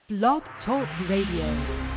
Blog Talk Radio.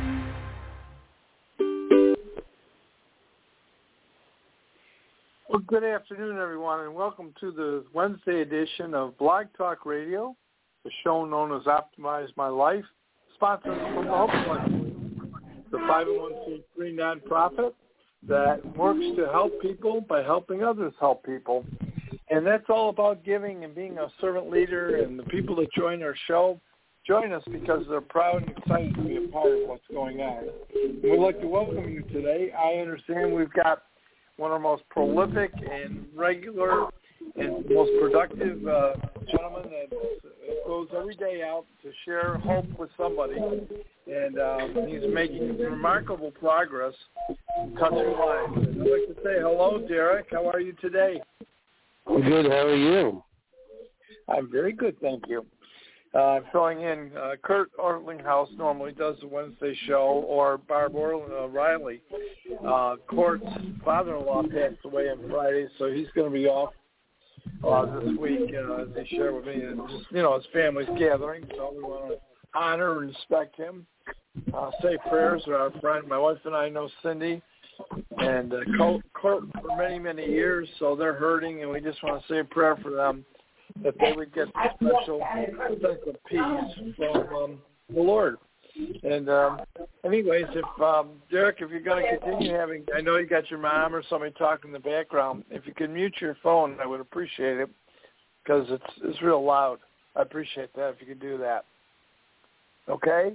Well, good afternoon, everyone, and welcome to the Wednesday edition of Blog Talk Radio, the show known as Optimize My Life, sponsored from the Hope Collection, the 501c3 nonprofit that works to help people by helping others help people. And that's all about giving and being a servant leader, and the people that join our show join us because they're proud and excited to be a part of what's going on. And we'd like to welcome you today. I understand we've got one of the most prolific and regular and most productive gentlemen that goes every day out to share hope with somebody. And he's making remarkable progress in touching lives. And I'd like to say hello, Derek. How are you today? Good. How are you? I'm very good, thank you. I'm filling in. Kurt Ortlinghouse normally does the Wednesday show, or Barb Riley. Court's father-in-law passed away on Friday, so he's going to be off this week, as he shared with me. And just, his family's gathering, so we want to honor and respect him. Say prayers to our friend. My wife and I know Cindy and Court for many, many years, so they're hurting, and we just want to say a prayer for them, that they would get the special sense of peace from the Lord. And anyways, if Derek, if you're going to continue having, I know you got your mom or somebody talking in the background, if you can mute your phone, I would appreciate it, because it's real loud. I appreciate that if you could do that. Okay?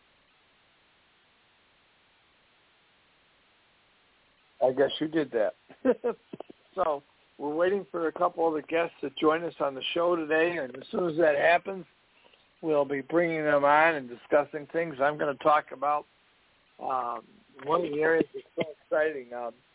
I guess you did that. So we're waiting for a couple of the guests to join us on the show today, and as soon as that happens, we'll be bringing them on and discussing things. I'm going to talk about one of the areas that's so exciting,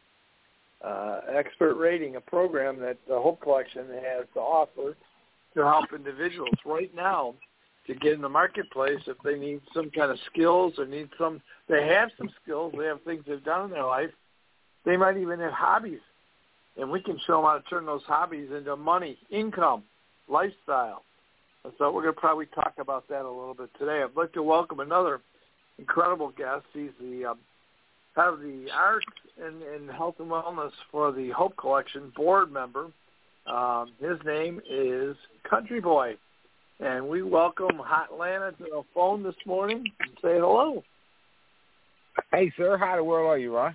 Expert Rating, a program that the Hope Collection has to offer to help individuals right now to get in the marketplace if they need some kind of skills or they have some skills, they have things they've done in their life. They might even have hobbies, and we can show them how to turn those hobbies into money, income, lifestyle. And so we're going to probably talk about that a little bit today. I'd like to welcome another incredible guest. He's the head of the Arts and Health and Wellness for the Hope Collection, board member. His name is Country Boy. And we welcome Hotlanta to the phone this morning and say hello. Hey, sir. How the world are you, Ron?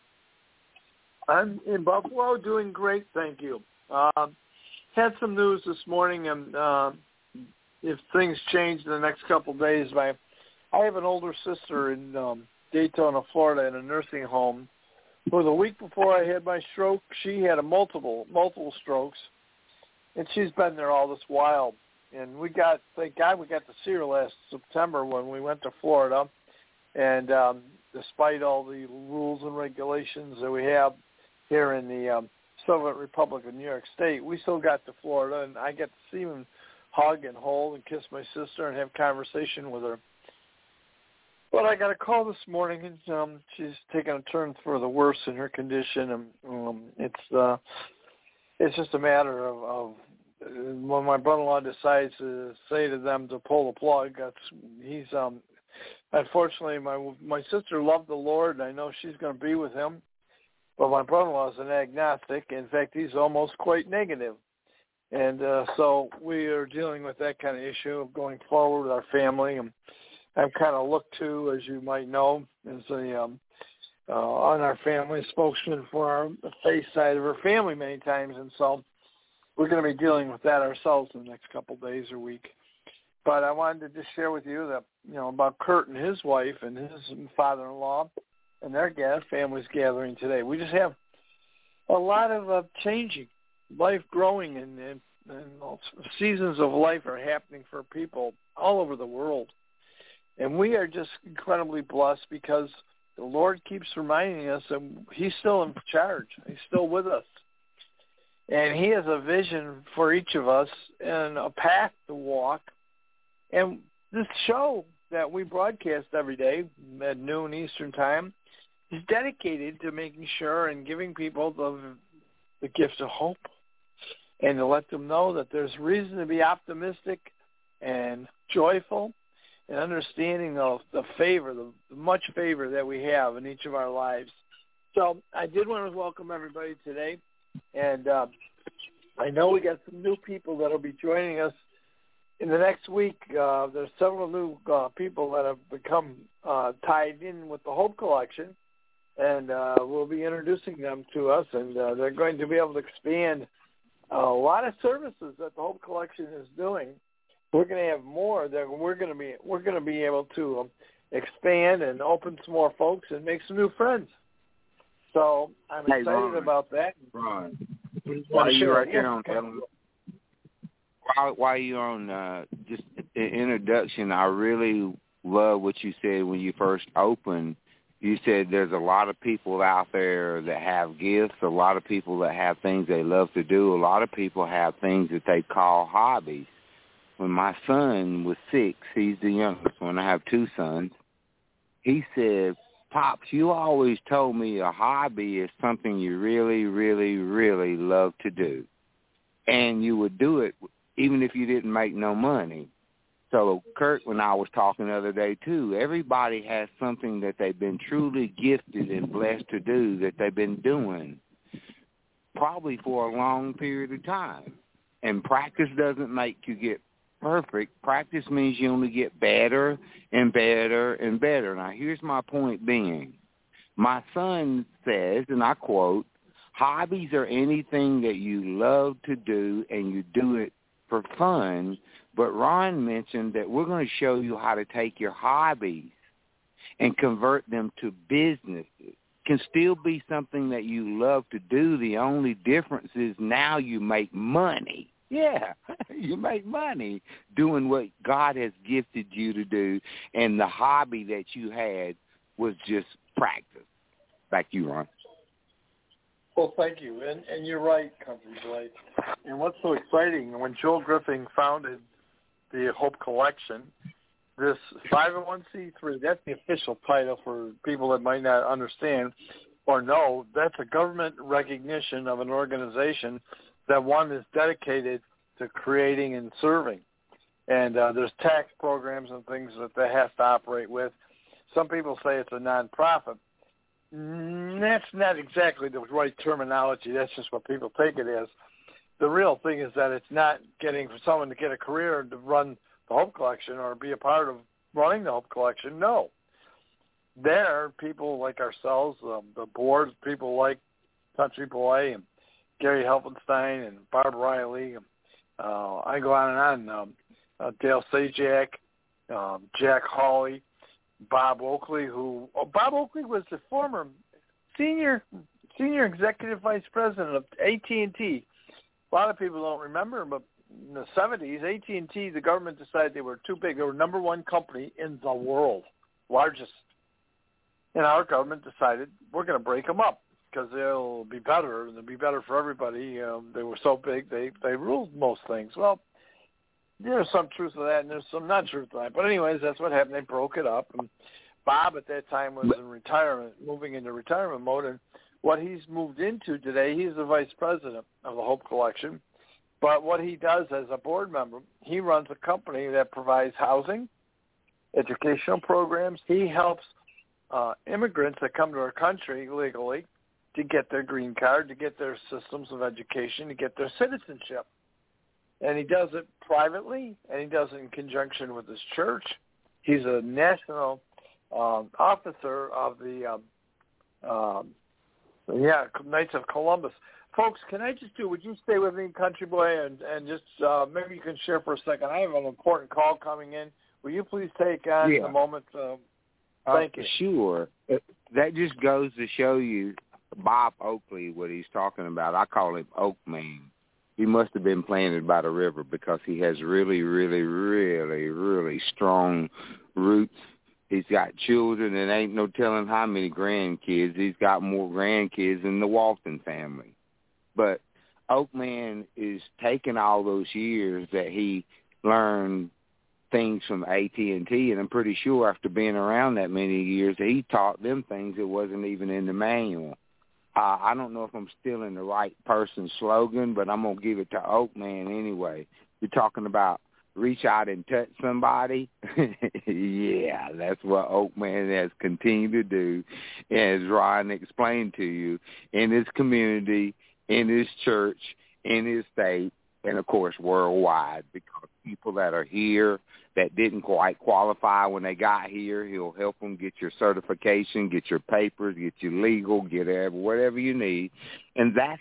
I'm in Buffalo, doing great, thank you. Had some news this morning, and if things change in the next couple of days, I have an older sister in Daytona, Florida, in a nursing home. For the week before I had my stroke, she had multiple strokes, and she's been there all this while. And thank God we got to see her last September when we went to Florida. And despite all the rules and regulations that we have here in the Soviet Republic of New York State, we still got to Florida, and I get to see and hug and hold and kiss my sister and have conversation with her. But I got a call this morning, and she's taking a turn for the worse in her condition, and it's just a matter of when my brother-in-law decides to say to them to pull the plug. He's unfortunately, my sister loved the Lord, and I know she's going to be with him. But my brother-in-law is an agnostic. In fact, he's almost quite negative. And so we are dealing with that kind of issue of going forward with our family. And I'm kind of looked to, as you might know, as on our family spokesman for our faith side of our family many times. And so we're going to be dealing with that ourselves in the next couple of days or week. But I wanted to just share with you that, about Kurt and his wife and his father-in-law and their families gathering today. We just have a lot of changing, life growing, and seasons of life are happening for people all over the world. And we are just incredibly blessed because the Lord keeps reminding us that he's still in charge. He's still with us. And he has a vision for each of us and a path to walk. And this show that we broadcast every day at noon Eastern Time is dedicated to making sure and giving people the gift of hope and to let them know that there's reason to be optimistic and joyful and understanding the favor, the much favor that we have in each of our lives. So I did want to welcome everybody today, and I know we got some new people that will be joining us in the next week. There's several new people that have become tied in with the Hope Collection, and we'll be introducing them to us, and they're going to be able to expand a lot of services that the Hope Collection is doing. We're going to have more that we're going to be able to expand and open some more folks and make some new friends. So I'm excited about that. Ron, while you're on just the introduction, I really love what you said when you first opened. You said there's a lot of people out there that have gifts, a lot of people that have things they love to do, a lot of people have things that they call hobbies. When my son was 6, he's the youngest one, I have 2 sons, he said, Pops, you always told me a hobby is something you really, really, really love to do. And you would do it even if you didn't make no money. So, Kurt, when I was talking the other day, too, everybody has something that they've been truly gifted and blessed to do that they've been doing probably for a long period of time. And practice doesn't make you get perfect. Practice means you only get better and better and better. Now, here's my point being. My son says, and I quote, hobbies are anything that you love to do and you do it for fun. But Ron mentioned that we're going to show you how to take your hobbies and convert them to businesses. It can still be something that you love to do. The only difference is now you make money. Yeah, you make money doing what God has gifted you to do, and the hobby that you had was just practice. Back to you, Ron. Well, thank you. And you're right, Country Blade. And what's so exciting, when Joel Griffin founded the Hope Collection, this 501c3, that's the official title for people that might not understand or know, that's a government recognition of an organization that one is dedicated to creating and serving. And there's tax programs and things that has to operate with. Some people say it's a nonprofit. That's not exactly the right terminology. That's just what people take it as. The real thing is that it's not getting for someone to get a career to run the Hope Collection or be a part of running the Hope Collection. No. There are people like ourselves, the board, people like Country Boy and Gary Helfenstein and Barb Riley. I go on and on. Dale Sajak, Jack Hawley, Bob Oakley, Bob Oakley was the former senior executive vice president of AT&T. A lot of people don't remember, but in the 70s, AT&T, the government decided they were too big. They were number one company in the world, largest. And our government decided we're going to break them up because they'll be better, and they'll be better for everybody. They were so big, they ruled most things. Well, there's some truth to that, and there's some not truth to that. But anyways, that's what happened. They broke it up. And Bob at that time was in retirement, moving into retirement mode. And what he's moved into today, he's the vice president of the Hope Collection. But what he does as a board member, he runs a company that provides housing, educational programs. He helps immigrants that come to our country legally to get their green card, to get their systems of education, to get their citizenship. And he does it privately, and he does it in conjunction with his church. He's a national officer of the Knights of Columbus. Folks, would you stay with me, Country Boy, and just maybe you can share for a second. I have an important call coming in. Will you please take on the moment? Thank you. Sure. That just goes to show you Bob Oakley, what he's talking about. I call him Oak Man. He must have been planted by the river because he has really, really, really, really strong roots. He's got children, and ain't no telling how many grandkids. He's got more grandkids than the Walton family. But Oak Man is taking all those years that he learned things from AT&T, and I'm pretty sure after being around that many years, he taught them things that wasn't even in the manual. I don't know if I'm stealing the right person's slogan, but I'm going to give it to Oak Man anyway. You're talking about reach out and touch somebody. Yeah, that's what Oakman has continued to do, as Ron explained to you, in his community, in his church, in his state, and, of course, worldwide, because people that are here that didn't quite qualify when they got here, he'll help them get your certification, get your papers, get you legal, get whatever you need. And that's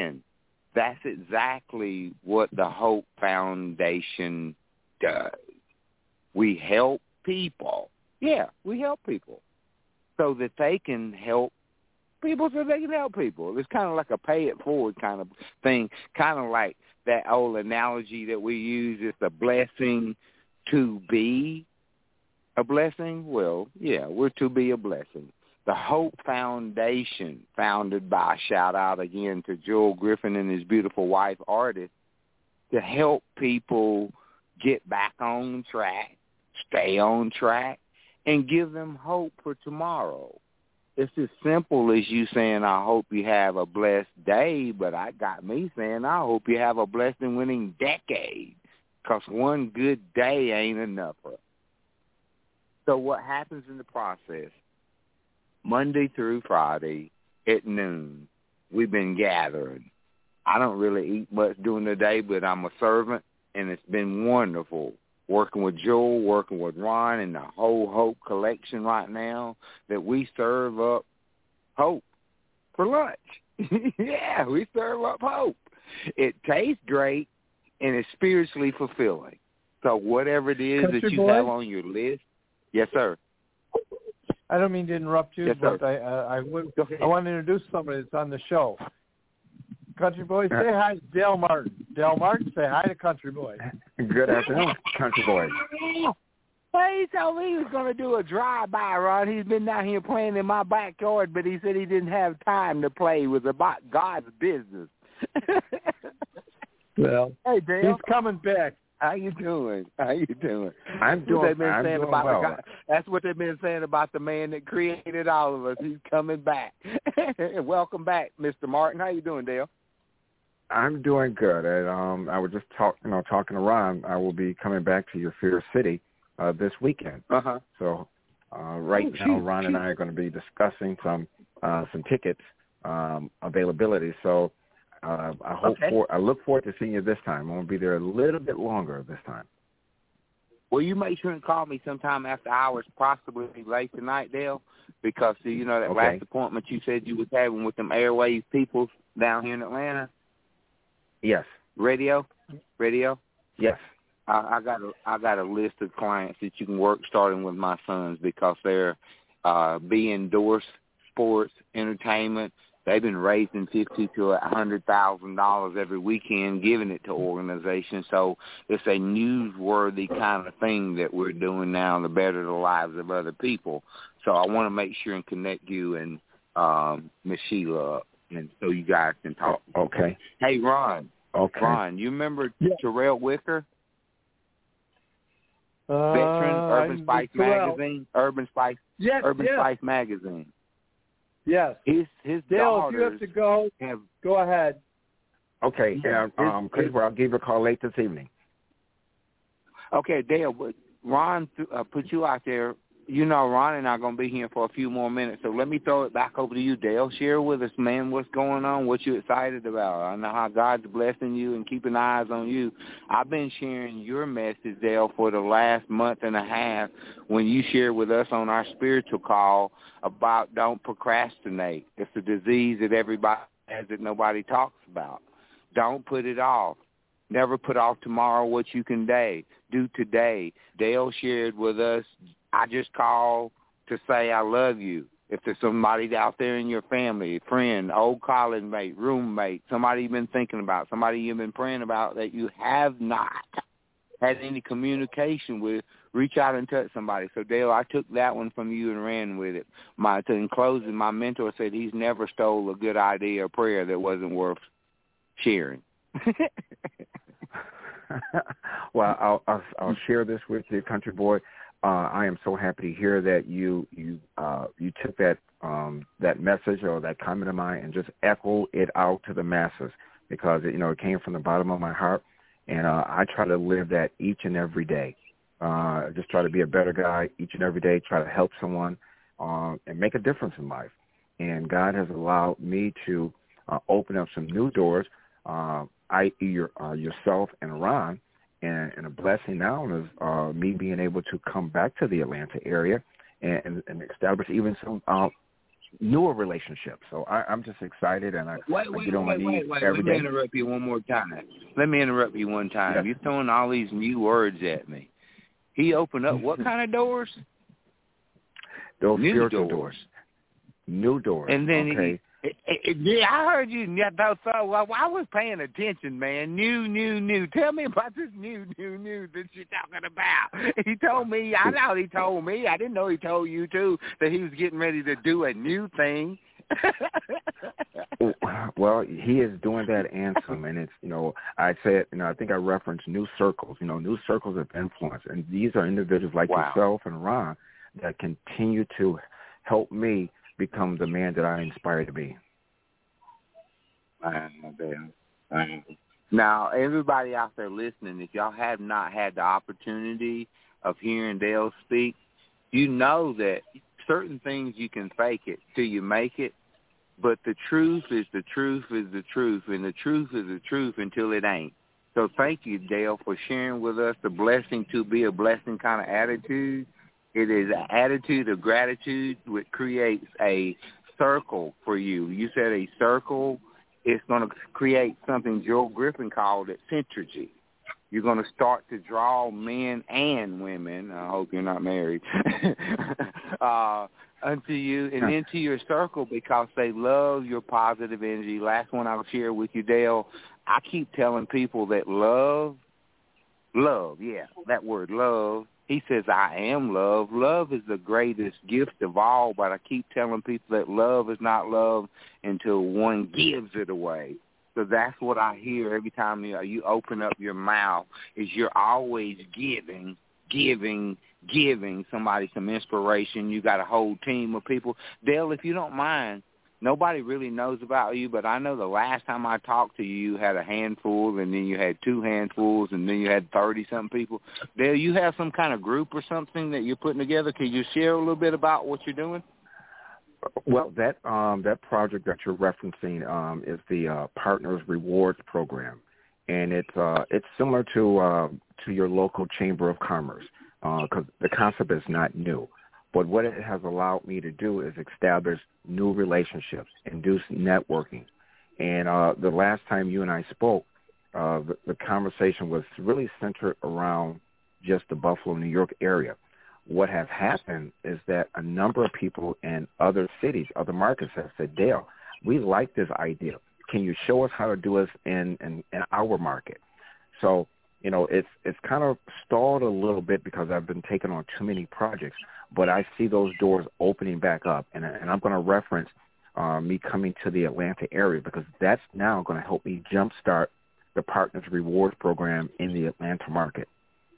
exactly what the Hope Foundation does. We help people. Yeah, we help people so that they can help people, so they can help people. It's kind of like a pay it forward kind of thing, kind of like that old analogy that we use, it's a blessing to be a blessing. Well, yeah, we're to be a blessing. The Hope Foundation, founded by, shout out again to Joel Griffin and his beautiful wife, Artist, to help people get back on track, stay on track, and give them hope for tomorrow. It's as simple as you saying, I hope you have a blessed day, but I got me saying, I hope you have a blessed and winning decade, because one good day ain't enough for us. So what happens in the process, Monday through Friday at noon, we've been gathering. I don't really eat much during the day, but I'm a servant, and it's been wonderful working with Joel, working with Ron, and the whole Hope collection right now, that we serve up hope for lunch. Yeah, we serve up hope. It tastes great, and it's spiritually fulfilling. So whatever it is Country that you boy? have on your list, yes, sir. I don't mean to interrupt you, Yes, but sir. I want to introduce somebody that's on the show. Country Boy, say hi to Dale Martin. Dale Martin, say hi to Country Boy. Good afternoon, Country Boy. Well, he told me he was going to do a drive-by, Ron. He's been down here playing in my backyard, but he said he didn't have time to play. It was about God's business. Well, hey, Dale. He's coming back. How you doing? I'm doing well. That's what they've been saying about the man that created all of us. He's coming back. Welcome back, Mr. Martin. How you doing, Dale? I'm doing good. I was just talking to Ron. I will be coming back to your fair city this weekend. Uh-huh. So now, Ron and I are going to be discussing some tickets availability. So I look forward to seeing you this time. I'm going to be there a little bit longer this time. Well, you make sure and call me sometime after hours, possibly late tonight, Dale, because that Okay. last appointment you said you was having with them Airways people down here in Atlanta. Yes. Radio. Yes. I got a list of clients that you can work starting with my sons, because they're be indoors, sports, entertainment. They've been raising $50,000 to $100,000 every weekend, giving it to organizations. So it's a newsworthy kind of thing that we're doing now to better the lives of other people. So I want to make sure and connect you and Miss Sheila up, and so you guys can talk. Okay. Hey, Ron. Okay. Ron, you remember Terrell Wicker? Veteran, Urban Spice Magazine? Urban Spice Magazine. Yes. His Dale, if you have to go, go ahead. Okay. I'll give you a call late this evening. Okay, Dale, but Ron put you out there. You know, Ron and I are going to be here for a few more minutes, so let me throw it back over to you, Dale. Share with us, man, what's going on, what you're excited about. I know how God's blessing you and keeping eyes on you. I've been sharing your message, Dale, for the last month and a half when you shared with us on our spiritual call about don't procrastinate. It's a disease that everybody has that nobody talks about. Don't put it off. Never put off tomorrow what you can do today. Dale shared with us, I just call to say I love you. If there's somebody out there in your family, friend, old college mate, roommate, somebody you've been thinking about, somebody you've been praying about that you have not had any communication with, reach out and touch somebody. So, Dale, I took that one from you and ran with it. In closing, my mentor said he's never stole a good idea or prayer that wasn't worth sharing. Well, I'll share this with you, Country Boy. I am so happy to hear that you took that message or that comment of mine and just echoed it out to the masses, because it came from the bottom of my heart, And I try to live that each and every day. Just try to be a better guy each and every day, try to help someone and make a difference in life. And God has allowed me to open up some new doors, i.e. yourself and Ron. And a blessing now is me being able to come back to the Atlanta area and establish even some newer relationships. So I'm just excited, and I get on my knees every day. Let me interrupt you one more time. Let me interrupt you one time. Yes. You're throwing all these new words at me. He opened up what kind of doors? Those new spiritual doors. New doors. And then okay. Yeah, I heard you. So I was paying attention, man. New. Tell me about this new that you're talking about. He told me. I know he told me. I didn't know he told you, too, that he was getting ready to do a new thing. Well, he is doing that and some. And it's, I said, I think I referenced new circles, new circles of influence. And these are individuals like yourself and Ron that continue to help me become the man that I inspire to be. Now, everybody out there listening, if y'all have not had the opportunity of hearing Dale speak, you know that certain things you can fake it till you make it, but the truth is the truth is the truth, and the truth is the truth until it ain't. So thank you, Dale, for sharing with us the blessing to be a blessing kind of attitude. It is an attitude of gratitude which creates a circle for you. You said a circle. It's going to create something Joel Griffin called it synergy. You're going to start to draw men and women, I hope you're not married, unto you and into your circle because they love your positive energy. Last one I'll share with you, Dale, I keep telling people that love, that word love, he says, I am love. Love is the greatest gift of all, but I keep telling people that love is not love until one gives it away. So that's what I hear every time you open up your mouth is you're always giving somebody some inspiration. You got a whole team of people. Dale, if you don't mind, nobody really knows about you, but I know the last time I talked to you, you had a handful, and then you had 2 handfuls, and then you had 30-something people. Dale, you have some kind of group or something that you're putting together. Can you share a little bit about what you're doing? Well, that project that you're referencing is the Partners Rewards Program, and it's similar to your local Chamber of Commerce because the concept is not new. But what it has allowed me to do is establish new relationships, induce networking. And the last time you and I spoke, the conversation was really centered around just the Buffalo, New York area. What has happened is that a number of people in other cities, other markets have said, Dale, we like this idea. Can you show us how to do this in our market? So, it's kind of stalled a little bit because I've been taking on too many projects. But I see those doors opening back up, and I'm going to reference me coming to the Atlanta area because that's now going to help me jumpstart the Partners Rewards Program in the Atlanta market.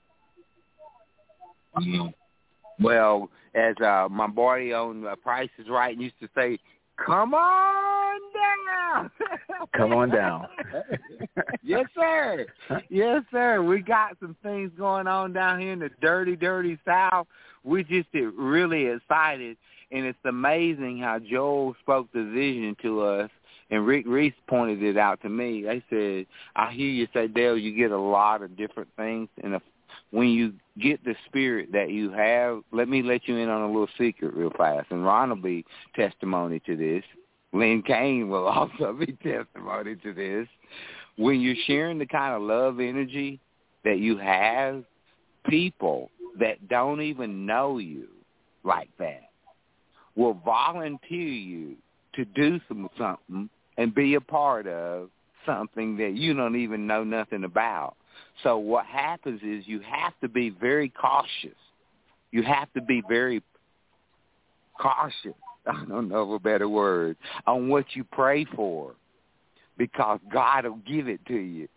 Well, as my boy on Price is Right used to say, come on down. Come on down. Yes, sir. Yes, sir. We got some things going on down here in the dirty, dirty South. We just really excited, and it's amazing how Joel spoke the vision to us, and Rick Reese pointed it out to me. They said, I hear you say, Dale, you get a lot of different things, and when you get the spirit that you have, let me let you in on a little secret real fast, and Ron will be testimony to this. Lynn Kane will also be testimony to this. When you're sharing the kind of love energy that you have, people that don't even know you like that will volunteer you to do something and be a part of something that you don't even know nothing about. So what happens is you have to be very cautious. You have to be very cautious, I don't know of a better word, on what you pray for because God will give it to you.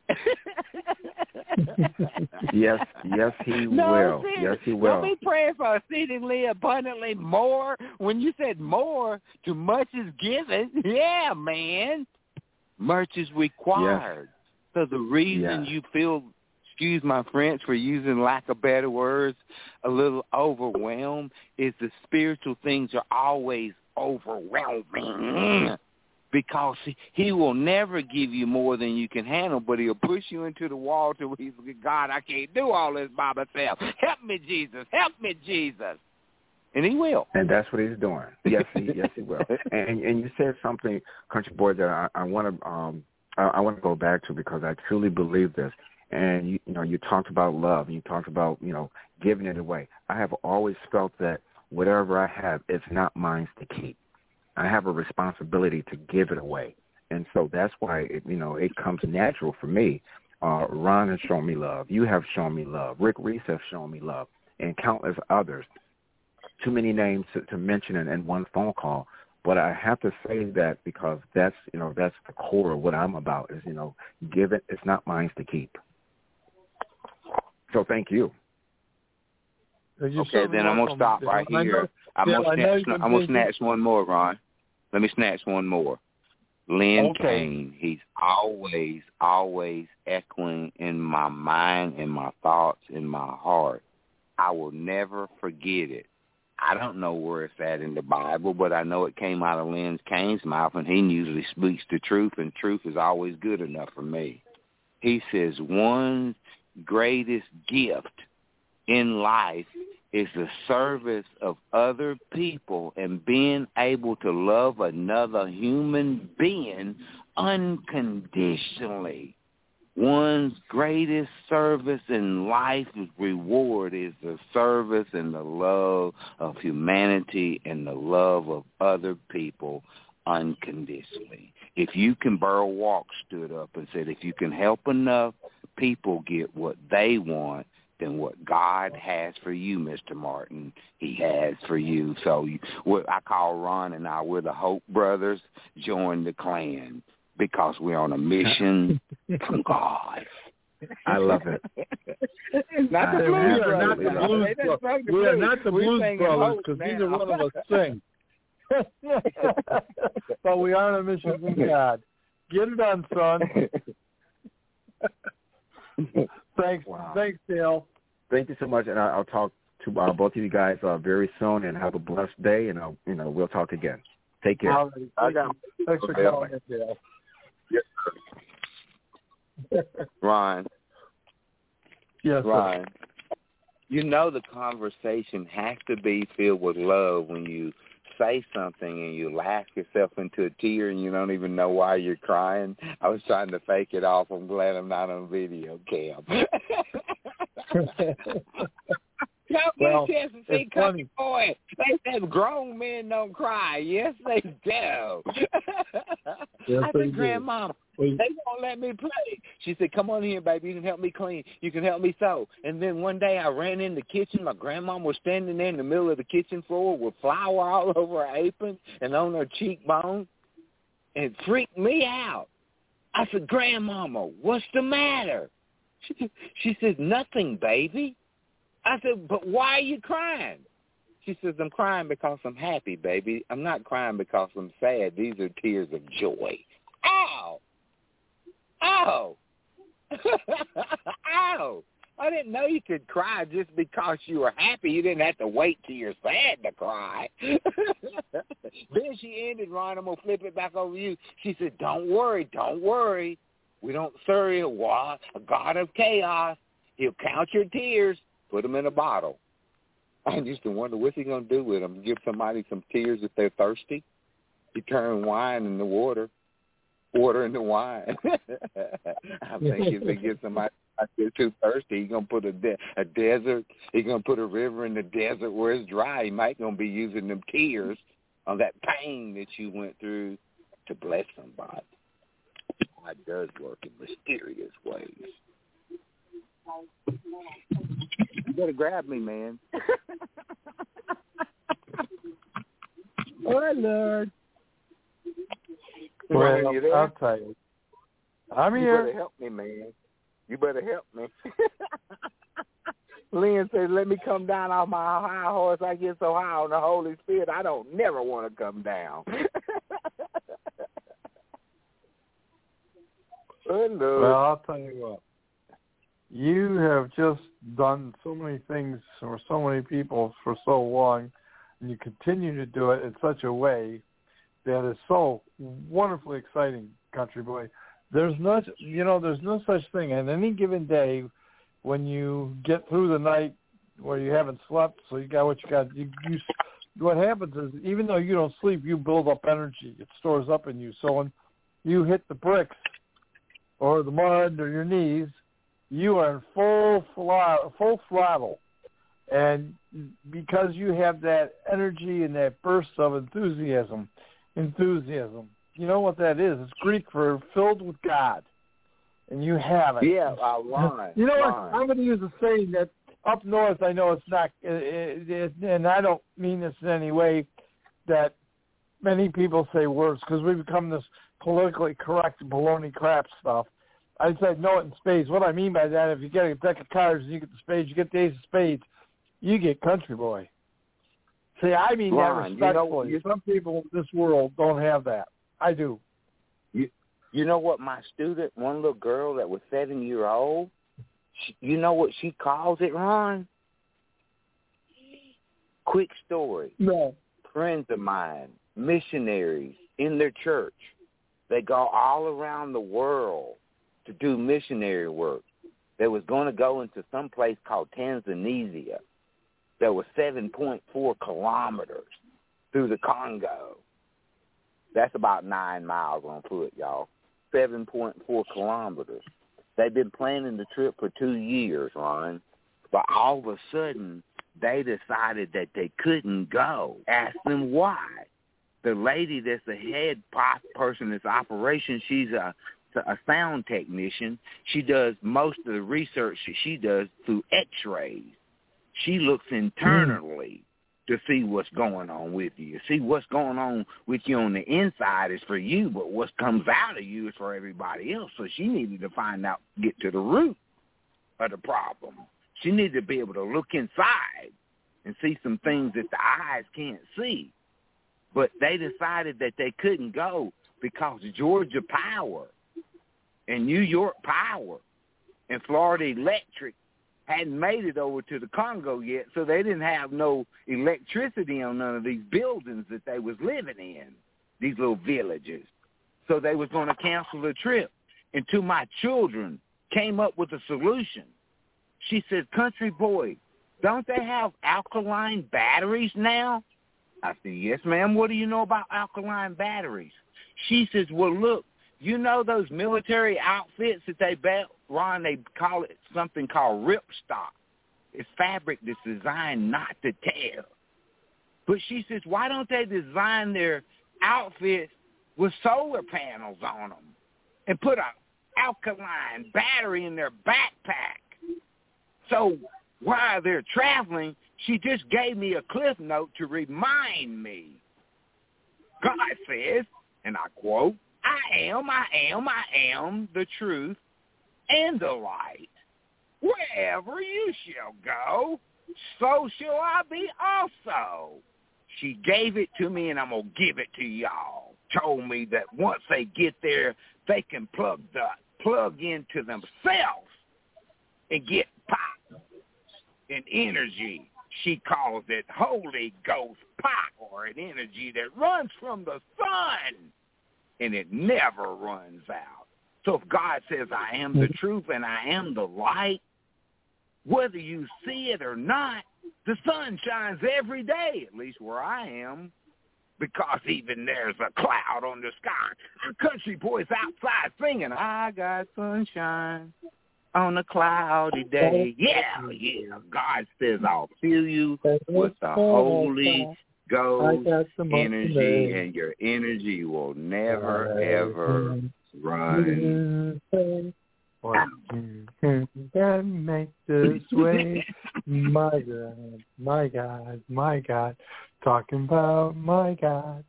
Yes, he will. Yes, he will. Don't be praying for exceedingly abundantly more. When you said more, too much is given. Yeah, man. Much is required. Yes. So the reason you feel excuse my French for using lack of better words, a little overwhelmed, is the spiritual things are always overwhelming. Because he will never give you more than you can handle, but he'll push you into the wall till he's, God, I can't do all this by myself. Help me, Jesus. Help me, Jesus. And he will. And that's what he's doing. Yes, he will. And you said something, Country Boy, that I want to go back to because I truly believe this. And you talked about love, and you talked about giving it away. I have always felt that whatever I have, it's not mine to keep. I have a responsibility to give it away. And so that's why, it comes natural for me. Ron has shown me love. You have shown me love. Rick Reese has shown me love, and countless others. Too many names to mention in one phone call. But I have to say that because that's the core of what I'm about is, give it. It's not mine to keep. So thank you. Okay, then I'm going to stop right here. I'm going to snatch one more, Ron. Let me snatch one more. Lynn Kane, he's always echoing in my mind, in my thoughts, in my heart. I will never forget it. I don't know where it's at in the Bible, but I know it came out of Lynn Kane's mouth, and he usually speaks the truth, and truth is always good enough for me. He says one's greatest gift in life is the service of other people and being able to love another human being unconditionally. One's greatest service in life reward is the service and the love of humanity and the love of other people unconditionally. If you can, Burl Walk stood up and said, if you can help enough people get what they want, then what God has for you, Mr. Martin, he has for you. So I call Ron and I, we're the Hope Brothers. Join the clan because we're on a mission from God. I love it. Not the Blues Brothers. We are not the Blues Brothers because neither one of us sing. But we are on a mission from God. Get it done, son. Thanks, Dale. Thank you so much, and I'll talk to both of you guys very soon. And have a blessed day, and we'll talk again. Take care. Thanks for calling in, Dale. Yes, sir. Ron. Yes, Ron. The conversation has to be filled with love when you say something and you laugh yourself into a tear and you don't even know why you're crying. I was trying to fake it off. I'm glad I'm not on video cam. Y'all get a chance to see Country Boy. They said grown men don't cry. Yes, they do. Yes, I said, Grandma, they won't let me play. She said, come on here, baby. You can help me clean. You can help me sew. And then one day I ran in the kitchen. My grandma was standing there in the middle of the kitchen floor with flour all over her apron and on her cheekbone. And it freaked me out. I said, Grandmama, what's the matter? She said, nothing, baby. I said, but why are you crying? She says, I'm crying because I'm happy, baby. I'm not crying because I'm sad. These are tears of joy. Ow! Ow! Ow! I didn't know you could cry just because you were happy. You didn't have to wait till you're sad to cry. Then she ended, Ron, I'm going to flip it back over to you. She said, don't worry. We don't serve a God of chaos. He'll count your tears. Put them in a bottle. I used to wonder, what's he going to do with them? Give somebody some tears if they're thirsty? You turn wine into water into wine. I think if he gets somebody that's too thirsty, he's going to put a desert, he's going to put a river in the desert where it's dry. He might going to be using them tears on that pain that you went through to bless somebody. God does work in mysterious ways. You better grab me, man. Oh, Lord. Well, I'll tell you. I'm here. You better help me, man. You better help me. Lynn says, let me come down off my high horse. I get so high on the Holy Spirit, I don't never want to come down. Well, I'll tell you what. you have just done so many things for so many people for so long, and you continue to do it in such a way that is so wonderfully exciting, Country Boy. There's no such thing on any given day when you get through the night where you haven't slept, so you got what you got. What happens is, even though you don't sleep, you build up energy. It stores up in you. So when you hit the bricks or the mud or your knees, you are in full throttle. And because you have that energy and that burst of enthusiasm, you know what that is? It's Greek for filled with God. And you have it. Yeah, Ron. You know what? I'm going to use a saying that up north, I know it's not, and I don't mean this in any way that many people say words, because we've become this politically correct baloney crap stuff. I said know it in spades. What I mean by that, if you get a deck of cards and you get the spades, you get the ace of spades, you get Country Boy. See, I mean Ron, that respectfully. Some people in this world don't have that. I do. You know what my student, one little girl that was 7 years old, you know what she calls it, Ron? Quick story. No. Friends of mine, missionaries in their church, they go all around the world to do missionary work. They was going to go into some place called Tanzania that was 7.4 kilometers through the Congo. That's about 9 miles on foot, y'all. 7.4 kilometers. They've been planning the trip for 2 years, Ron. But all of a sudden, they decided that they couldn't go. Ask them why. The lady that's the head person in this operation, she's a sound technician. She does most of the research that she does through x-rays. She looks internally to see what's going on with you. See, what's going on with you on the inside is for you, but what comes out of you is for everybody else. So she needed to find out, get to the root of the problem. She needed to be able to look inside and see some things that the eyes can't see. But they decided that they couldn't go because Georgia Power and New York Power and Florida Electric hadn't made it over to the Congo yet, so they didn't have no electricity on none of these buildings that they was living in, these little villages. So they was going to cancel the trip. And two of my children came up with a solution. She said, Country Boy, don't they have alkaline batteries now? I said, yes, ma'am. What do you know about alkaline batteries? She says, well, look, you know those military outfits that they built? Ron, they call it something called ripstop. It's fabric that's designed not to tear. But she says, why don't they design their outfits with solar panels on them and put an alkaline battery in their backpack? So while they're traveling, she just gave me a cliff note to remind me. God says, and I quote, I am the truth and the light. Wherever you shall go, so shall I be also. She gave it to me, and I'm going to give it to y'all. Told me that once they get there, they can plug into themselves and get power and energy. She calls it Holy Ghost power and energy that runs from the sun, and it never runs out. So if God says, I am the truth and I am the light, whether you see it or not, the sun shines every day, at least where I am, because even there's a cloud on the sky. The Country Boy's outside singing, I got sunshine on a cloudy day. Yeah. God says, I'll fill you with the Holy Ghost energy, and your energy will never, ever run. What can make this way? My God, talking about my God.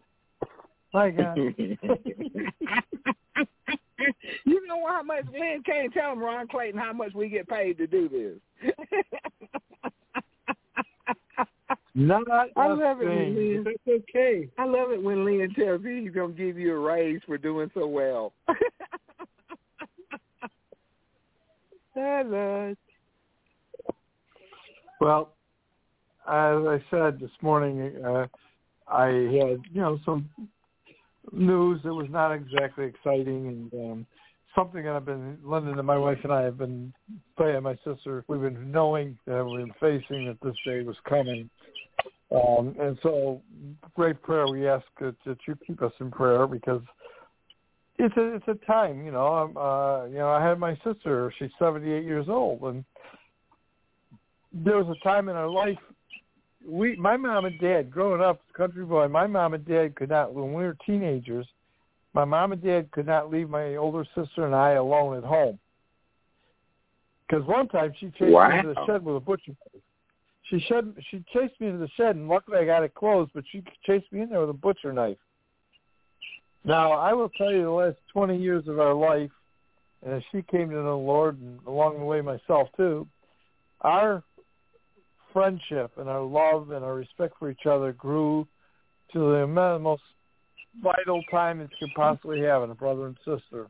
You know how much Lynn can't tell him, Ron Clayton, how much we get paid to do this. I love it when Lynn. That's okay. I love it when Lynn tells you he's going to give you a raise for doing so well. That pilot. Well, as I said this morning, I had, some news that was not exactly exciting, and something that Lyndon and my wife and I have been, and my sister, we've been knowing that we've been facing that this day was coming. And so, great prayer. We ask that you keep us in prayer, because it's a time. I had my sister. She's 78 years old, and there was a time in our life. My mom and dad, growing up, country boy, my mom and dad could not, when we were teenagers, my mom and dad could not leave my older sister and I alone at home. Because one time she chased me into the shed with a butcher knife. She chased me into the shed, and luckily I got it closed, but she chased me in there with a butcher knife. Now, I will tell you, the last 20 years of our life, and as she came to know the Lord, and along the way myself too, our friendship and our love and our respect for each other grew to the most vital time that you could possibly have in a brother and sister.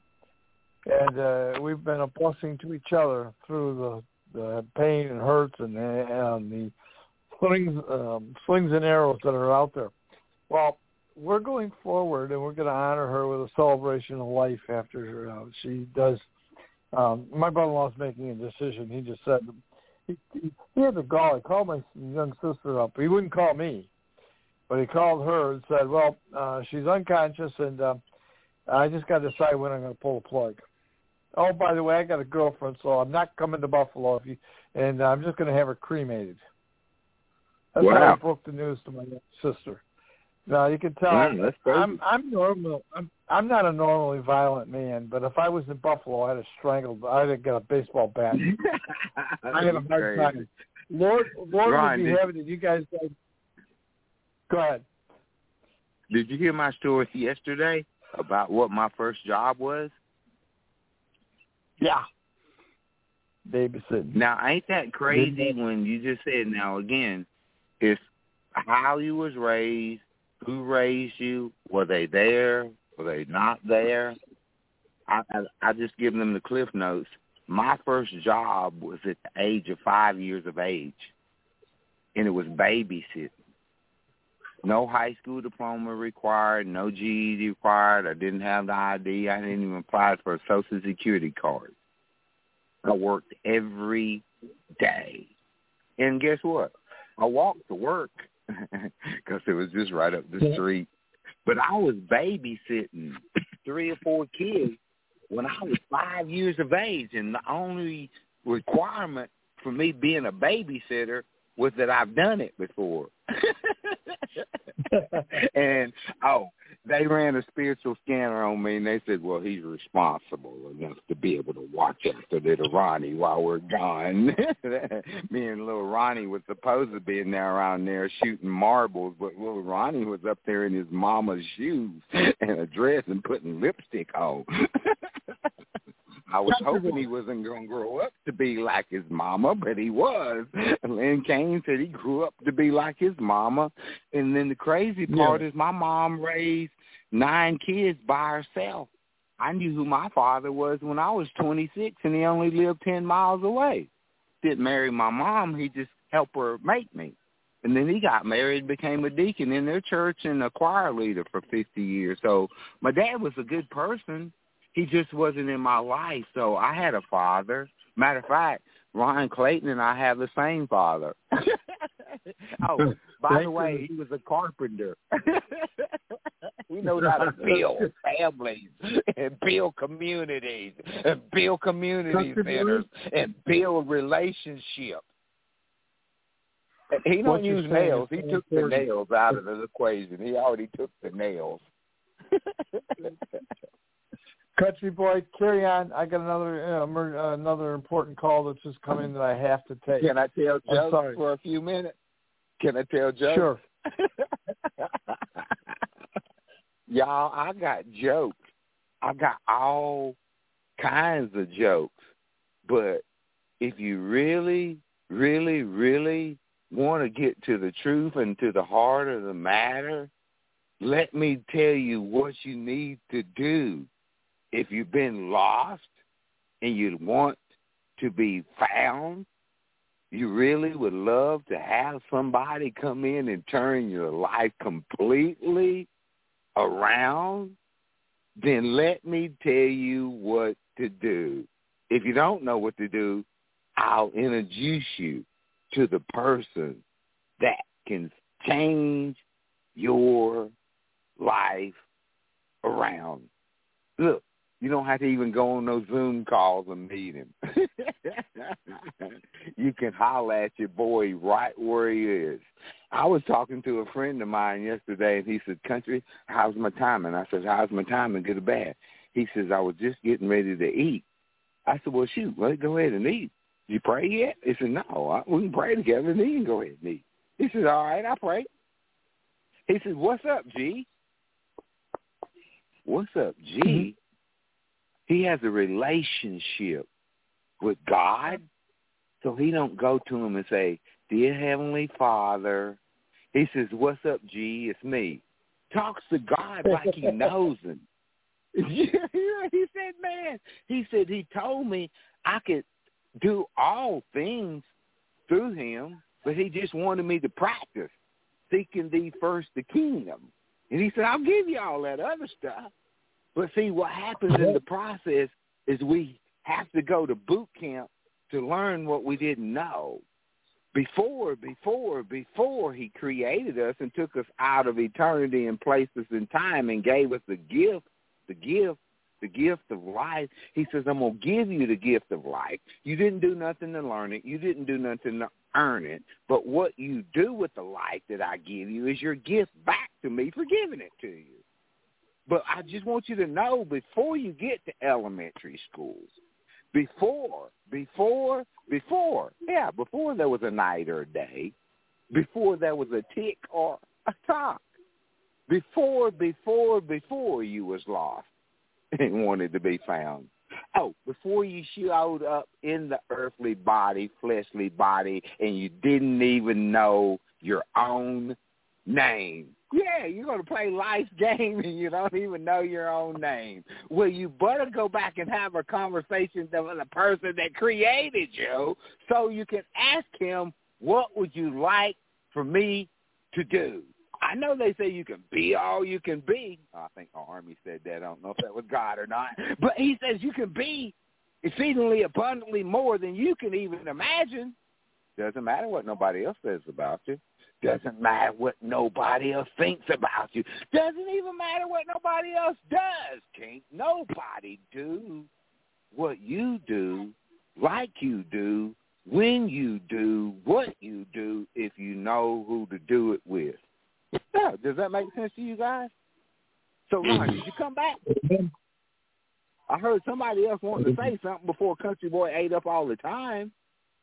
And we've been a blessing to each other through the pain and hurts and the slings and arrows that are out there. Well, we're going forward, and we're going to honor her with a celebration of life after she does. My brother-in-law is making a decision. He just said he had the gall. He called my young sister up. He wouldn't call me, but he called her and said, well, she's unconscious, and I just got to decide when I'm going to pull the plug. Oh, by the way, I got a girlfriend, so I'm not coming to Buffalo, and I'm just going to have her cremated. That's how I broke the news to my sister. Now you can tell I'm normal. I'm not a normally violent man, but if I was in Buffalo, I'd have got a baseball bat. I had a hard time. Lord would be happy that you guys. Go ahead. Did you hear my story yesterday about what my first job was? Yeah. Babysitting. Now, ain't that crazy when you just said, now again, it's how you was raised, who raised you, were they there, were they not there? I just give them the Cliff Notes. My first job was at the age of 5 years of age, and it was babysitting. No high school diploma required, no GED required. I didn't have the ID. I didn't even apply for a Social Security card. I worked every day. And guess what? I walked to work because it was just right up the street. But I was babysitting 3 or 4 kids when I was 5 years of age. And the only requirement for me being a babysitter was that I've done it before. And, they ran a spiritual scanner on me, and they said, well, he's responsible enough to be able to watch after little Ronnie while we're gone. Me and little Ronnie was supposed to be in there around there shooting marbles, but little Ronnie was up there in his mama's shoes and a dress and putting lipstick on. I was hoping he wasn't going to grow up to be like his mama, but he was. Lynn Kane said he grew up to be like his mama. And then the crazy part is my mom raised 9 kids by herself. I knew who my father was when I was 26, and he only lived 10 miles away. Didn't marry my mom. He just helped her make me. And then he got married and became a deacon in their church and a choir leader for 50 years. So my dad was a good person. He just wasn't in my life, so I had a father. Matter of fact, Ron Clayton and I have the same father. By the way, he was a carpenter. We know how to build families and build communities and build community centers and build relationships. He don't use nails. He took the nails out of the equation. He already took the nails. Country boy, carry on. I got another important call that's just coming that I have to take. Can I tell jokes for a few minutes? Can I tell jokes? Sure. Y'all, I got jokes. I got all kinds of jokes. But if you really, really, really want to get to the truth and to the heart of the matter, let me tell you what you need to do. If you've been lost and you want to be found? You really would love to have somebody come in and turn your life completely around? Then let me tell you what to do. If you don't know what to do, I'll introduce you to the person that can change your life around. Look, you don't have to even go on those Zoom calls and meet him. You can holler at your boy right where he is. I was talking to a friend of mine yesterday, and he said, Country, how's my timing? I said, how's my timing, good or bad? He says, I was just getting ready to eat. I said, well, shoot, let's go ahead and eat. You pray yet? He said, no, we can pray together, and then you can go ahead and eat. He said, all right, I'll pray. He said, what's up, G? What's up, G? Mm-hmm. He has a relationship with God, so he don't go to him and say, Dear Heavenly Father. He says, what's up, G? It's me. Talks to God like he knows him. He said, man, he said he told me I could do all things through him, but he just wanted me to practice seeking thee first the kingdom. And he said, I'll give you all that other stuff. But see, what happens in the process is we have to go to boot camp to learn what we didn't know. Before he created us and took us out of eternity and placed us in time and gave us the gift of life, he says, I'm going to give you the gift of life. You didn't do nothing to learn it. You didn't do nothing to earn it. But what you do with the life that I give you is your gift back to me for giving it to you. But I just want you to know, before you get to elementary schools, before there was a night or a day, before there was a tick or a tock, before you was lost and wanted to be found. Oh, before you showed up in the earthly body, fleshly body, and you didn't even know your own name. Yeah, you're going to play life's game and you don't even know your own name. Well, you better go back and have a conversation with the person that created you so you can ask him, what would you like for me to do? I know they say you can be all you can be. I think our Army said that. I don't know if that was God or not. But he says you can be exceedingly abundantly more than you can even imagine. Doesn't matter what nobody else says about you. Doesn't matter what nobody else thinks about you. Doesn't even matter what nobody else does. Can't nobody do what you do, like you do, when you do, what you do, if you know who to do it with. Yeah, does that make sense to you guys? So, Ron, did you come back? I heard somebody else wanted to say something before Country Boy ate up all the time.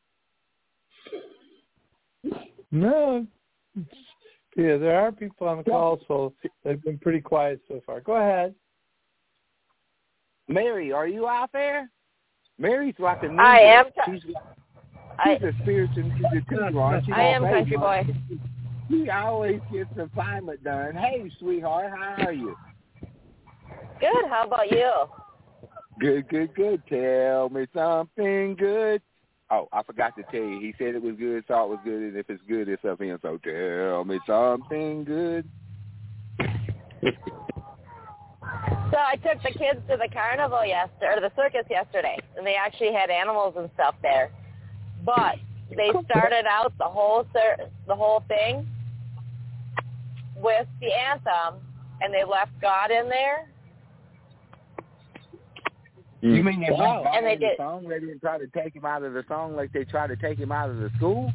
No. Yeah, there are people on the call, so they've been pretty quiet so far. Go ahead. Mary, are you out there? Mary's like a ninja. I am. She's a spiritual ninja too, Ron. I am, Country Boy. She always gets assignment done. Hey, sweetheart, how are you? Good. How about you? Good. Tell me something good. Oh, I forgot to tell you. He said it was good, so it was good, and if it's good, it's up him. So tell me something good. So I took the kids to the carnival yesterday, or the circus yesterday, and they actually had animals and stuff there. But they started out the whole thing with the anthem, and they left God in there. You mean they went and they did. The song? They didn't try to take him out of the song like they tried to take him out of the school?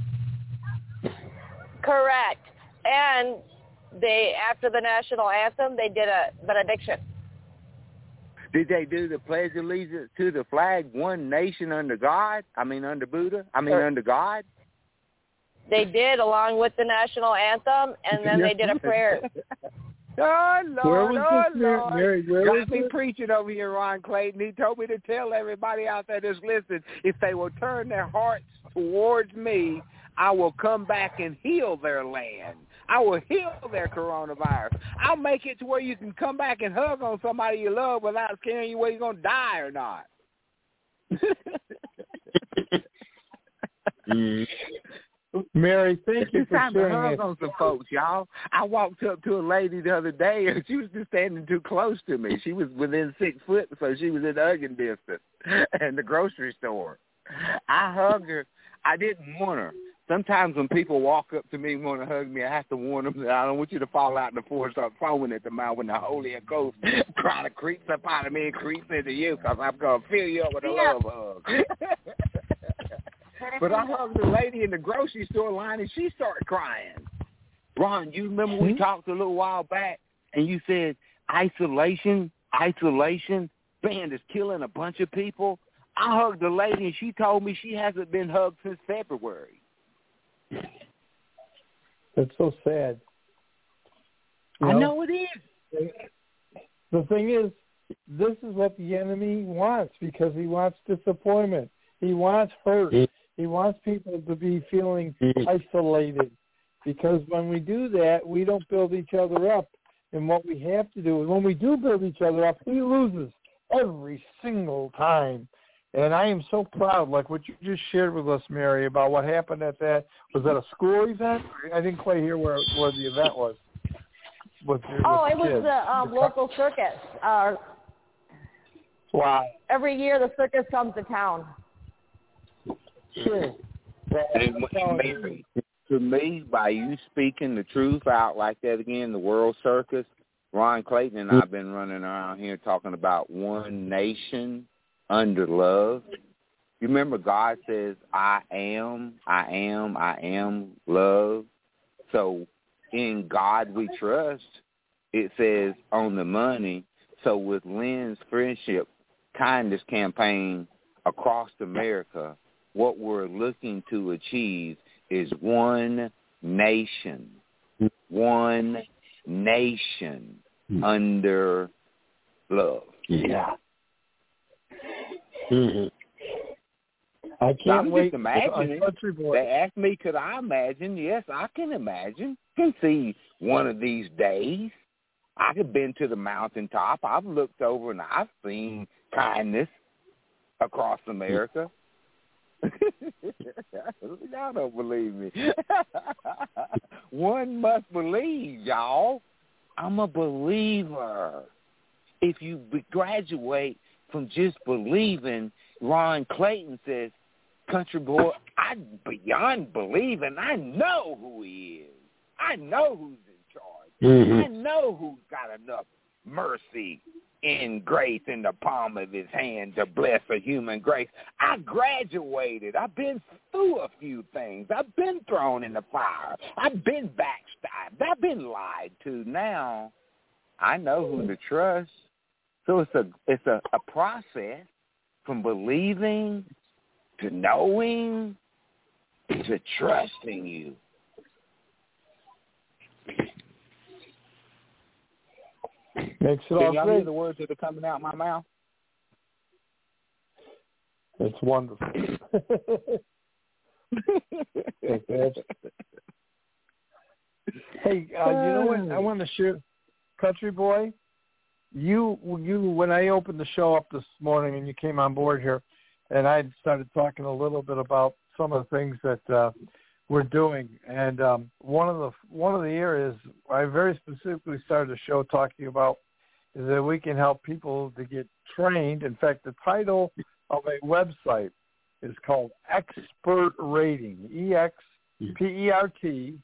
Correct. And they, after the national anthem, they did a benediction. Did they do the Pledge of Allegiance to the flag, one nation under God? Under Buddha? Under God? They did, along with the national anthem, and then they did a prayer. Oh, Lord, Lord. Mary, got me preaching over here, Ron Clayton. He told me to tell everybody out there that's listening, if they will turn their hearts towards me, I will come back and heal their land. I will heal their coronavirus. I'll make it to where you can come back and hug on somebody you love without scaring you whether you're going to die or not. Mary, thank you for time to sharing hug this. on some folks, y'all. I walked up to a lady the other day, and she was just standing too close to me. She was within 6 foot, so she was in hugging distance in the grocery store. I hugged her. I didn't want her. Sometimes when people walk up to me and want to hug me, I have to warn them that I don't want you to fall out in the floor and start foaming at the mouth when the Holy Ghost kind of creeps up out of me and creeps into you, because I'm going to fill you up with a love hug. But I hugged a lady in the grocery store line, and she started crying. Ron, you remember we talked a little while back, and you said isolation, band is killing a bunch of people? I hugged a lady, and she told me she hasn't been hugged since February. It's so sad. I know it is. The thing is, this is what the enemy wants, because he wants disappointment. He wants hurt. He wants people to be feeling isolated, because when we do that, we don't build each other up. And what we have to do is, when we do build each other up, he loses every single time. And I am so proud, like what you just shared with us, Mary, about what happened at that. Was that a school event? I didn't quite hear where the event was. It was the local circus. Wow. Every year the circus comes to town. Sure. And Mary, to me, by you speaking the truth out like that again, the World Circus, Ron Clayton and I have been running around here talking about one nation under love. You remember God says, I am love. So in God we trust, it says on the money. So with Lynn's Friendship Kindness Campaign across America, what we're looking to achieve is one nation under love. Yeah. I can't wait. Just imagining. They asked me, could I imagine? Yes, I can imagine. Can see one of these days. I've been to the mountaintop. I've looked over and I've seen kindness across America. Y'all don't believe me. One must believe, y'all. I'm a believer. If you graduate from just believing, Ron Clayton says, country boy, I'm beyond believing. I know who he is. I know who's in charge. I know who's got enough mercy and grace in the palm of his hand to bless a human grace. I graduated. I've been through a few things. I've been thrown in the fire. I've been backstabbed. I've been lied to. Now I know who to trust. So it's a process from believing to knowing to trusting you. Makes it Can all y'all great. hear the words that are coming out my mouth? It's wonderful. Hey, you know what? I want to share, Country Boy. You when I opened the show up this morning and you came on board here, and I started talking a little bit about some of the things that we're doing, and one of the areas I very specifically started the show talking about is that we can help people to get trained. In fact, the title of a website is called Expert Rating, EXPERTRATING,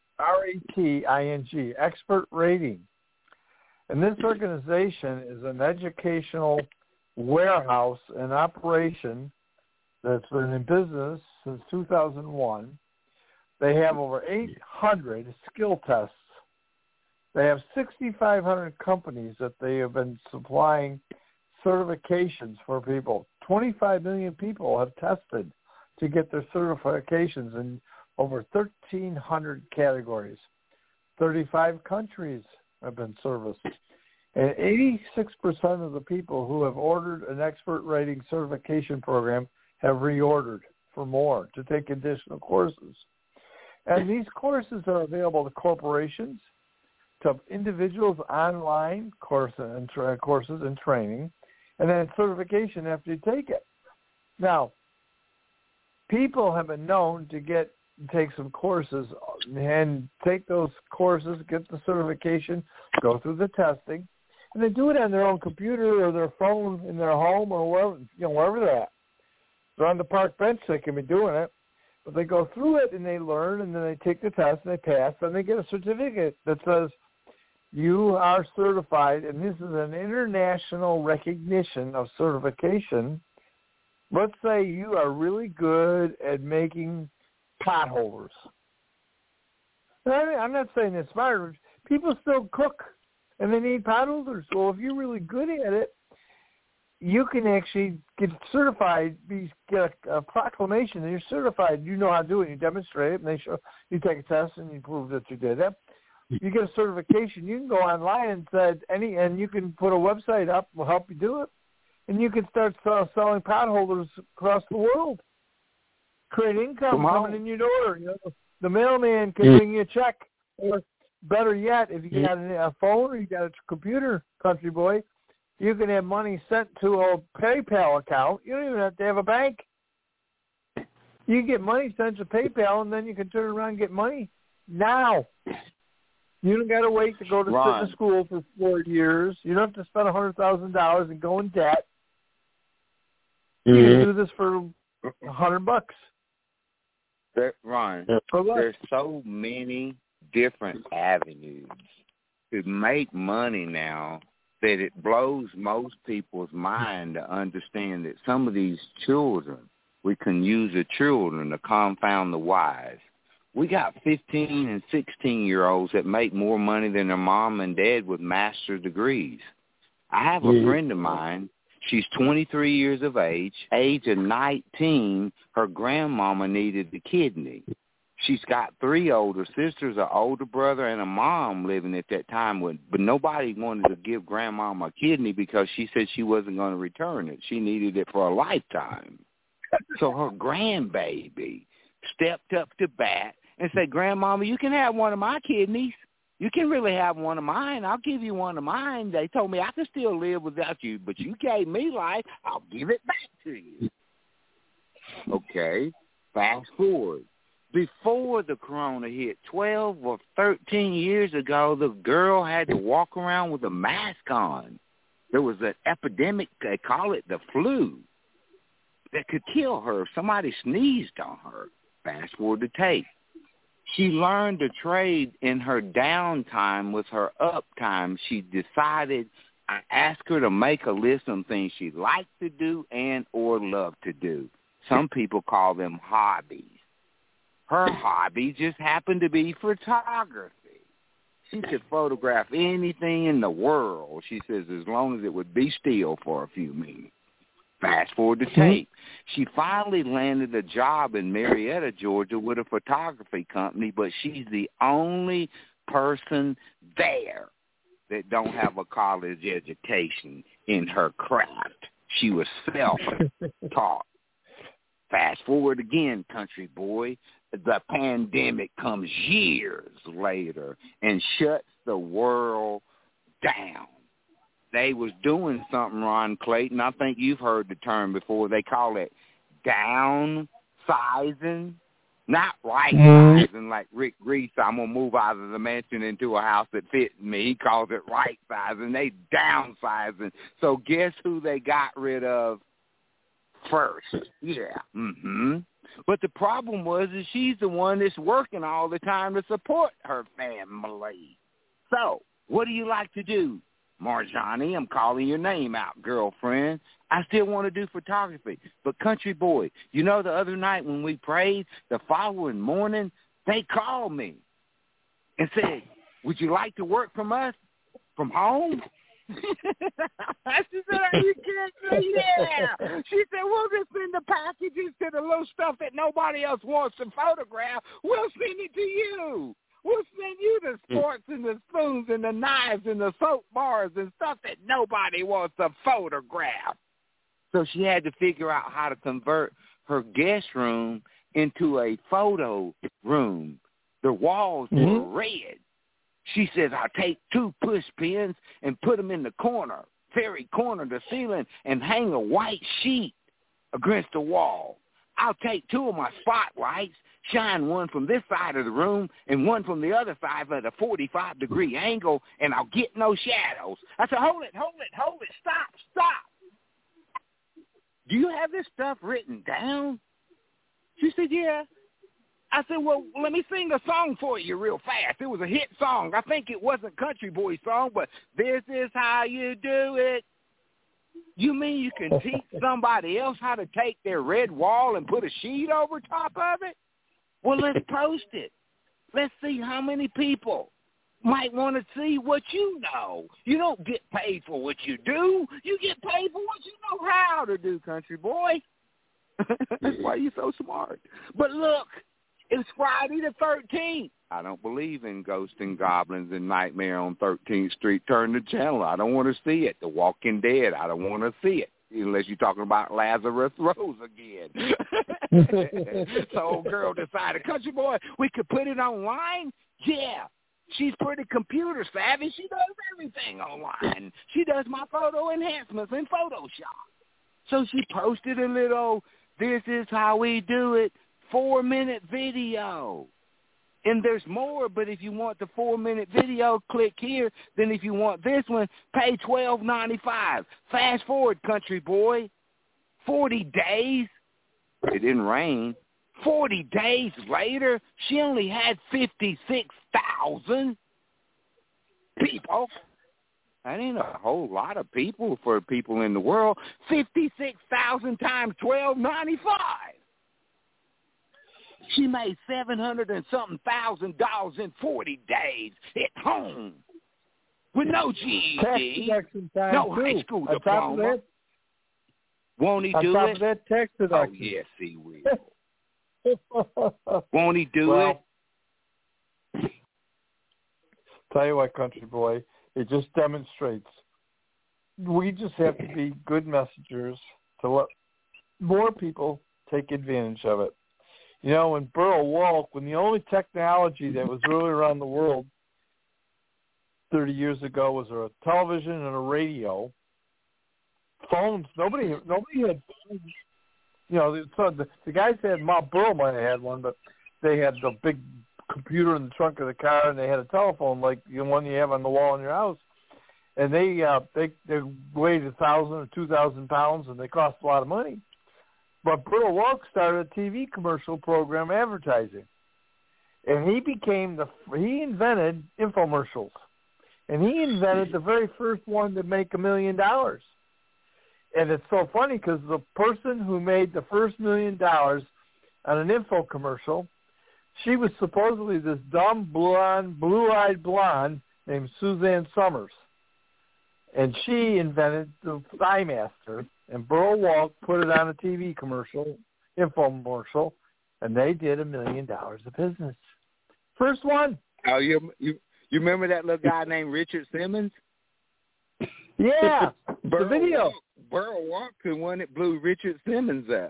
Expert Rating. And this organization is an educational warehouse in operation that's been in business since 2001. They have over 800 skill tests. They have 6,500 companies that they have been supplying certifications for people. 25 million people have tested to get their certifications in over 1,300 categories. 35 countries have been serviced. And 86% of the people who have ordered an expert rating certification program have reordered for more to take additional courses. And these courses are available to corporations, to individuals online courses and training, and then certification after you take it. Now, people have been known to take some courses and take those courses, get the certification, go through the testing, and they do it on their own computer or their phone in their home or wherever they're at. If they're on the park bench, they can be doing it. But they go through it and they learn, and then they take the test and they pass, and they get a certificate that says you are certified, and this is an international recognition of certification. Let's say you are really good at making potholders. I'm not saying it's smart. People still cook, and they need potholders. Well, if you're really good at it, you can actually get certified, get a proclamation that you're certified. You know how to do it. You demonstrate it, and they show. You take a test, and you prove that you did it. You get a certification. You can go online and you can put a website up. Will help you do it, and you can start selling potholders across the world. Create income coming in your door. The mailman can bring you a check, or better yet, if you got a phone or you got a computer, country boy, you can have money sent to a PayPal account. You don't even have to have a bank. You get money sent to PayPal, and then you can turn around and get money now. You don't got to wait to go to sit in school for 4 years. You don't have to spend $100,000 and go in debt. You can do this for $100. Ron, there's so many different avenues to make money now that it blows most people's mind to understand that some of these children, we can use the children to confound the wise. We got 15 and 16-year-olds that make more money than their mom and dad with master's degrees. I have a friend of mine. She's 23 years of age. Age of 19, her grandmama needed the kidney. She's got 3 older sisters, an older brother, and a mom living at that time. But nobody wanted to give grandmama a kidney because she said she wasn't going to return it. She needed it for a lifetime. So her grandbaby stepped up to bat and said, Grandmama, you can have one of my kidneys. You can really have one of mine. I'll give you one of mine. They told me I can still live without you, but you gave me life. I'll give it back to you. Okay, fast forward. Before the corona hit, 12 or 13 years ago, the girl had to walk around with a mask on. There was an epidemic, they call it the flu, that could kill her if somebody sneezed on her. Fast forward to tape. She learned to trade in her downtime with her uptime. She decided, I asked her to make a list of things she liked to do and or loved to do. Some people call them hobbies. Her hobby just happened to be photography. She could photograph anything in the world, she says, as long as it would be still for a few minutes. Fast forward to tape. She finally landed a job in Marietta, Georgia with a photography company, but she's the only person there that don't have a college education in her craft. She was self-taught. Fast forward again, country boy. The pandemic comes years later and shuts the world down. They was doing something, Ron Clayton. I think you've heard the term before. They call it downsizing, not right-sizing like Rick Reese. I'm going to move out of the mansion into a house that fits me. He calls it right-sizing. They downsizing. So guess who they got rid of first? Yeah. But the problem was that she's the one that's working all the time to support her family. So what do you like to do? Marjani, I'm calling your name out, girlfriend. I still want to do photography. But country boy, you know the other night when we prayed, the following morning, they called me and said, would you like to work from us, from home? She said, are you kidding me? Yeah. She said, we'll just send the packages to the little stuff that nobody else wants to photograph. We'll send it to you. We'll send you the sports and the spoons and the knives and the soap bars and stuff that nobody wants to photograph. So she had to figure out how to convert her guest room into a photo room. The walls were red. She says, I'll take 2 push pins and put them in the corner, very corner of the ceiling, and hang a white sheet against the wall. I'll take 2 of my spotlights, shine one from this side of the room and one from the other side at a 45-degree angle, and I'll get no shadows. I said, hold it, stop. Do you have this stuff written down? She said, yeah. I said, well, let me sing a song for you real fast. It was a hit song. I think it wasn't Country Boy song, but this is how you do it. You mean you can teach somebody else how to take their red wall and put a sheet over top of it? Well, let's post it. Let's see how many people might want to see what you know. You don't get paid for what you do. You get paid for what you know how to do, Country Boy. That's why you're so smart. But look, it's Friday the 13th. I don't believe in ghosts and goblins and Nightmare on 13th Street. Turn the channel. I don't want to see it. The Walking Dead. I don't want to see it. Unless you're talking about Lazarus Rose again. So old girl decided, Country Boy, we could put it online? Yeah. She's pretty computer savvy. She does everything online. She does my photo enhancements in Photoshop. So she posted a little, this is how we do it, 4-minute video. And there's more, but if you want the 4-minute video, click here. Then if you want this one, pay $12.95. Fast forward, Country Boy. 40 days. It didn't rain. 40 days later, she only had 56,000 people. That ain't a whole lot of people for people in the world. 56,000 times $12.95. She made $700 and something thousand in 40 days at home with no GED, no high school diploma. Won't he do it? That tax deduction. Oh, yes, he will. Won't he do it? Tell you what, Country Boy, it just demonstrates. We just have to be good messengers to let more people take advantage of it. You know, when Burl Walk, when the only technology that was really around the world 30 years ago was a television and a radio, phones, nobody had phones. You know, the guys had, Burl might have had one, but they had the big computer in the trunk of the car, and they had a telephone like the one you have on the wall in your house. And they weighed 1,000 or 2,000 pounds, and they cost a lot of money. But Burl Walk started a TV commercial program advertising, and he invented infomercials, and he invented the very first one to make $1 million. And it's so funny because the person who made the first $1 million on an info commercial, she was supposedly this dumb blue-eyed blonde named Suzanne Summers, and she invented the ThighMaster. And Burl Walk put it on a TV commercial, infomercial, and they did $1 million of business. First one. Oh, you remember that little guy named Richard Simmons? Yeah, the video. Burl Walk the one that blew Richard Simmons up.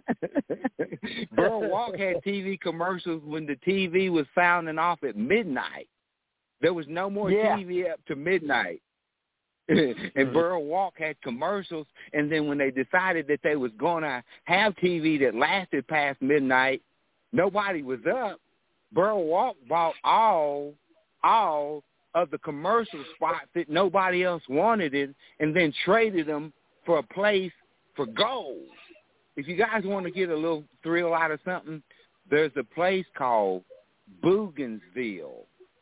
Burl Walk had TV commercials when the TV was sounding off at midnight. There was no more TV up to midnight. And Burl Walk had commercials, and then when they decided that they was going to have TV that lasted past midnight, nobody was up. Burl Walk bought all of the commercial spots that nobody else wanted it, and then traded them for a place for gold. If you guys want to get a little thrill out of something, there's a place called Bougainville.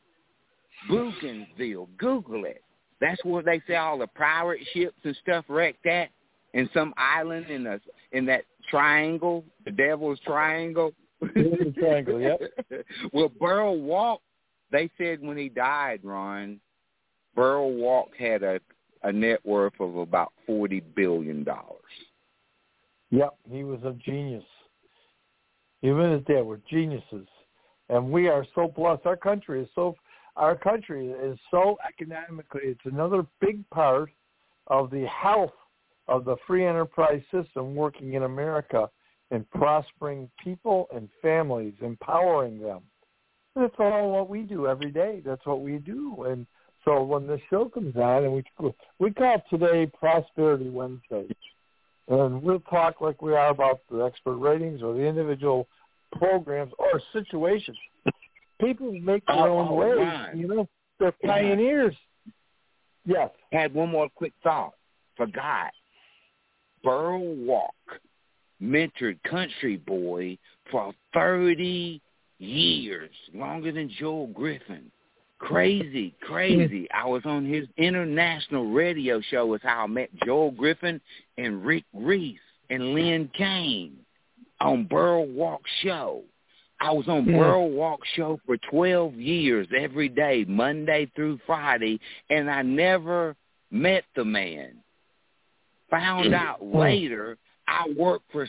Google it. That's where they say all the pirate ships and stuff wrecked at, in some island in that triangle, the Devil's Triangle. Devil's Triangle, yep. Well, Burl Walk, they said when he died, Ron, Burl Walk had a net worth of about $40 billion. Yep, he was a genius. Even his dad were geniuses, and we are so blessed. Our country is so economically, it's another big part of the health of the free enterprise system working in America and prospering people and families, empowering them. And that's all what we do every day. That's what we do. And so when the show comes on, and we call it today Prosperity Wednesday. And we'll talk like we are about the expert ratings or the individual programs or situations. People make their own way. Ron. You know, they're pioneers. Yes. Had one more quick thought. Forgot. Burl Walk mentored Country Boy for 30 years, longer than Joel Griffin. Crazy. I was on his international radio show is how I met Joel Griffin and Rick Reese and Lynn Kane on Burl Walk's show. I was on Burl Walk's show for 12 years every day, Monday through Friday, and I never met the man. Found out later I worked for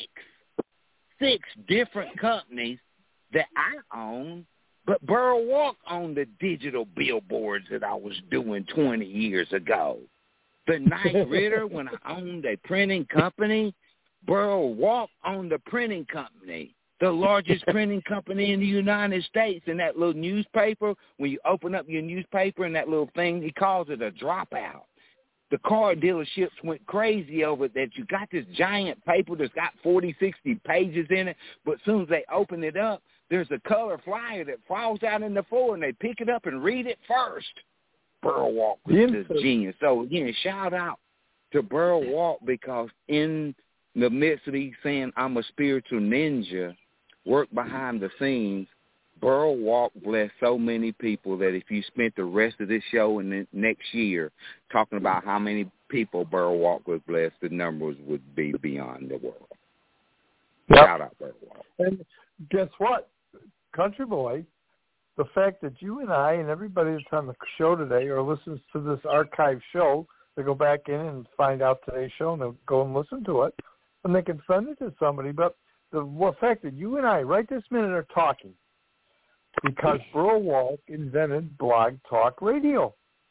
six different companies that I own, but Burl Walk owned the digital billboards that I was doing 20 years ago. The Knight Ridder, when I owned a printing company, Burl Walk owned the printing company, the largest printing company in the United States. And that little newspaper, when you open up your newspaper and that little thing, he calls it a dropout. The car dealerships went crazy over that. You got this giant paper that's got 40, 60 pages in it, but as soon as they open it up, there's a color flyer that falls out in the floor, and they pick it up and read it first. Burl Walk was just genius. So, again, shout out to Burl Walk, because in the midst of these saying I'm a spiritual ninja, work behind the scenes, Burl Walk blessed so many people that if you spent the rest of this show and the next year talking about how many people Burl Walk was blessed, the numbers would be beyond the world. Yep. Shout out Burl Walk. And guess what, Country Boy, the fact that you and I and everybody that's on the show today or listens to this archive show, they go back in and find out today's show and they'll go and listen to it, and they can send it to somebody. But the fact that you and I right this minute are talking, because Burl Walk invented Blog Talk Radio.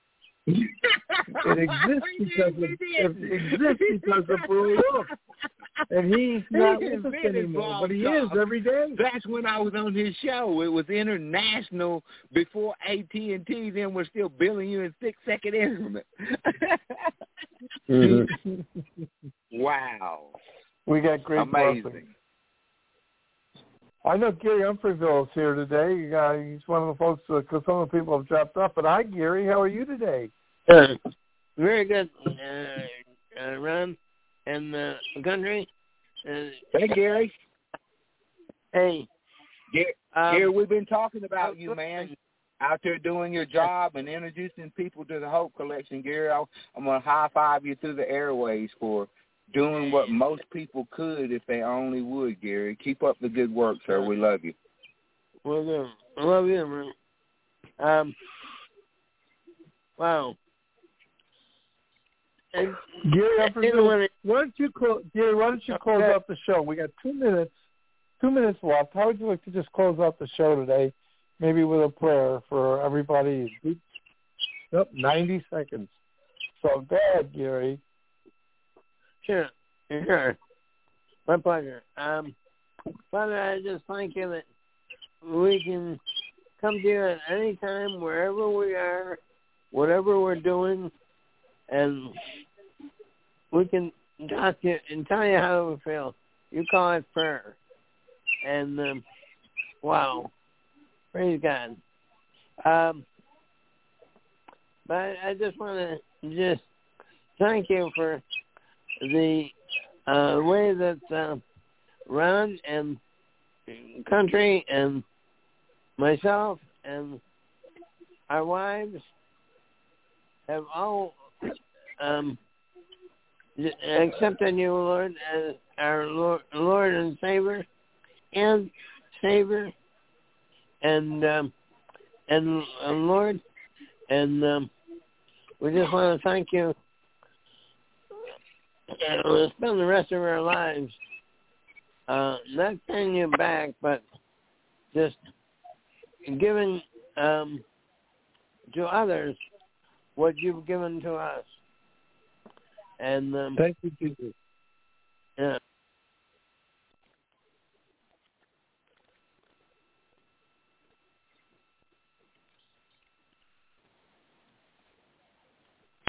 It exists because of Burl Walk. And he's not with us anymore, but he is every day. That's when I was on his show. It was international before AT&T. Then we're still billing you in 6-second increments. Wow. We got great amazing blessings. I know Gary Humphreyville is here today. He's one of the folks, because some of the people have dropped off. But hi, Gary. How are you today? Very good, Ron, and the country. Hey, Gary. Hey. Gary, we've been talking about you, man, out there doing your job and introducing people to the Hope Collection. Gary, I'm going to high-five you through the airways for doing what most people could if they only would, Gary. Keep up the good work, sir. We love you. Well, I love you, man. Wow. And Gary, why don't you close out the show? We got 2 minutes. 2 minutes left. How would you like to just close out the show today? Maybe with a prayer for everybody. 90 seconds. So go ahead, Gary. Sure. My pleasure. Father, I just thank you that we can come to you at any time, wherever we are, whatever we're doing, and we can talk to you and tell you how we feel. You call it prayer. And, wow. Praise God. But I just want to just thank you for the way that Ron and Country and myself and our wives have all accepted you, Lord, as our Lord and Savior, and Lord, and we just want to thank you. We'll spend the rest of our lives not paying you back, but just giving to others what you've given to us. And thank you, Jesus. Yeah.